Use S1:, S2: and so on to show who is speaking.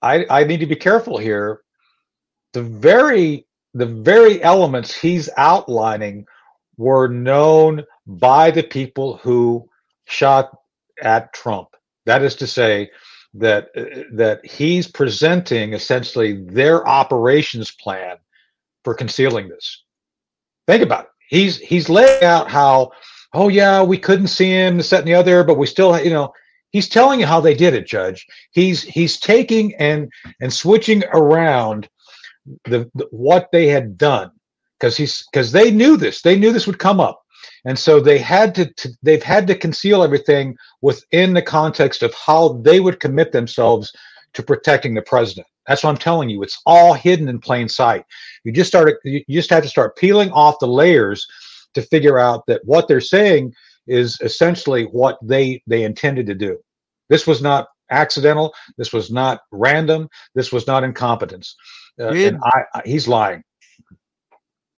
S1: I need to be careful here. The very elements he's outlining were known by the people who shot at Trump. That is to say, that he's presenting essentially their operations plan for concealing this. Think about it. He's laying out how, oh yeah, we couldn't see him, this, that, and the other, but we still, he's telling you how they did it, Judge. He's taking and switching around the what they had done, because they knew this would come up, and so they've had to conceal everything within the context of how they would commit themselves to protecting the president. That's what I'm telling you. It's all hidden in plain sight. You just have to start peeling off the layers to figure out that what they're saying is essentially what they intended to do. This was not accidental. This was not random. This was not incompetence.
S2: Did
S1: He's lying.